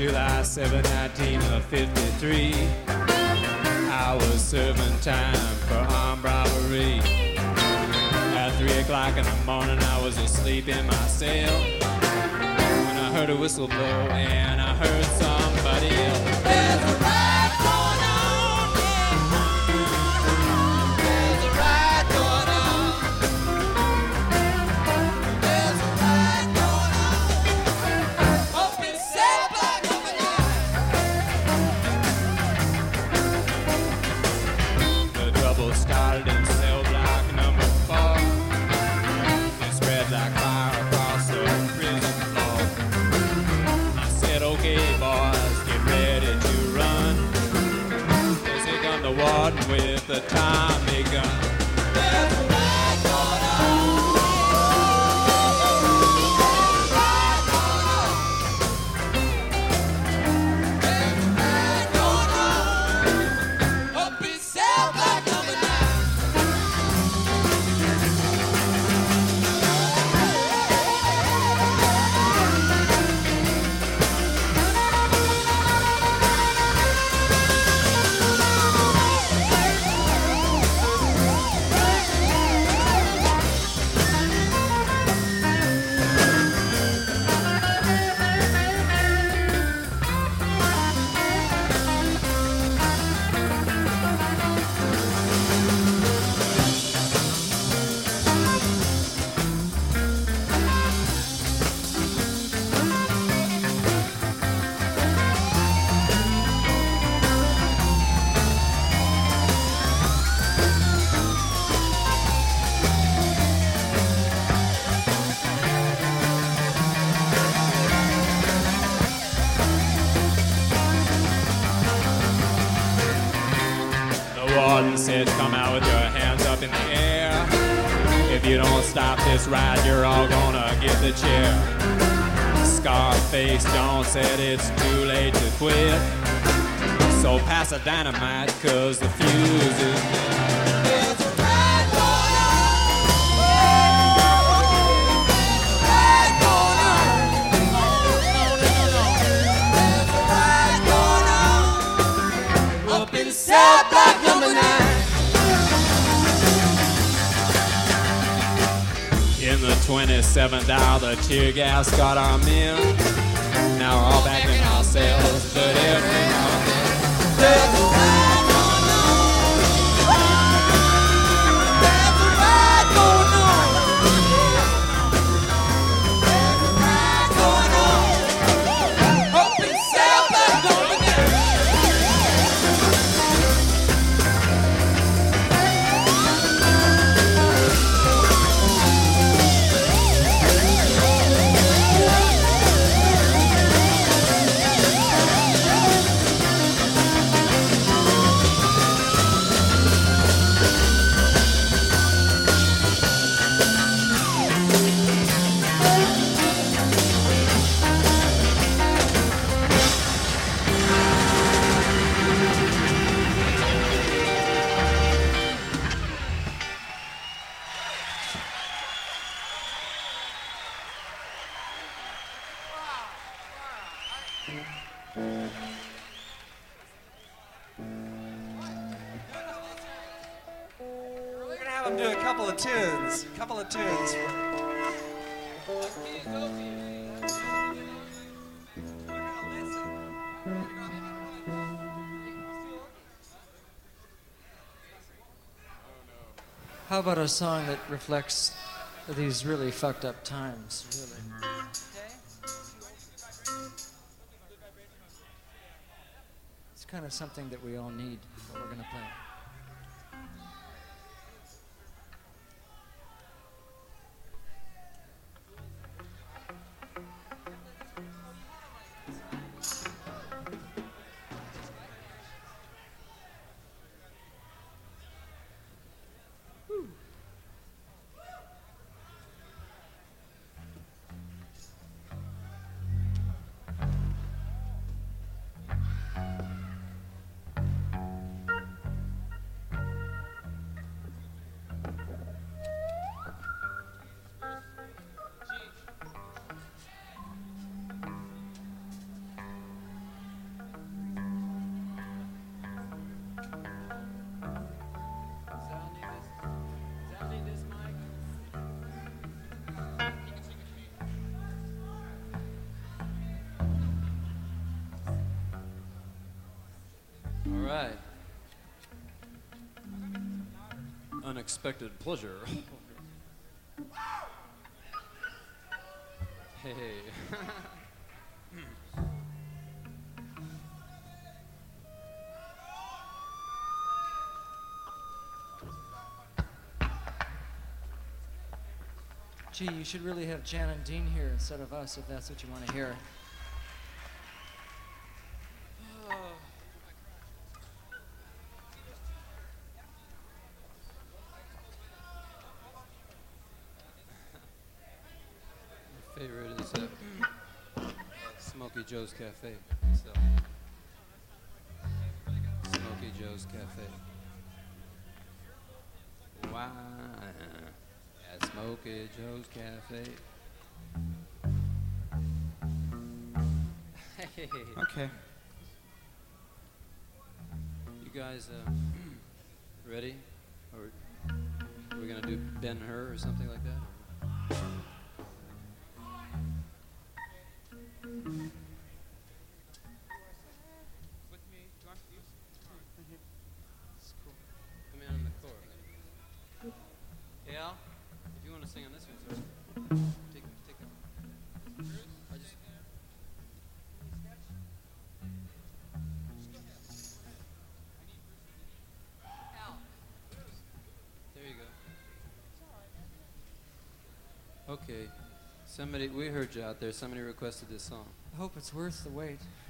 July 7, 1953. I was serving time for armed robbery. At 3 o'clock in the morning, I was asleep in my cell when I heard a whistle blow and I heard somebody yell, "There's a riot going on, yeah. There's a riot going on. There's a riot going on. Up in Cell Block number 9. The trouble started in Cell Block number 4. It spread like fire across the prison floor. I said, okay, boys, get ready to run. Cause here come the warden with the Tommy gun. There's a riot going on. There's a riot going on. Up in Cell Block number 9. The warden said, come out with your hands up in the air. If you don't stop this ride, you're all gonna get the chair. Scarface John said it's too late to quit. So pass a dynamite, cause the fuse is lit. There's a riot going on. There's a riot going on. There's a riot going on. Up in Cell Block number 9. In the 27th hour, the tear gas got our men. Now we're all back in our cells, but every now and then there's a riot going on. There's a riot going on. There's a riot going on. Up in Cell Block number 9. We're gonna have them do a couple of tunes. How about a song that reflects these really fucked up times, really? It's kind of something that we all need, what we're gonna play. right. Unexpected pleasure. Hey. Gee, you should really have Jan and Dean here instead of us if that's what you want to hear. My favorite is Smokey Joe's Cafe. So, Smokey Joe's Cafe. Why? At Smokey Joe's Cafe. Hey. Okay. You guys ready? Or are we gonna do Ben Hur or something like that? Come in on the chorus. Yeah? If you want to sing on this one, sir. Take it. I just... There you go. Okay. We heard you out there. Somebody requested this song. I hope it's worth the wait.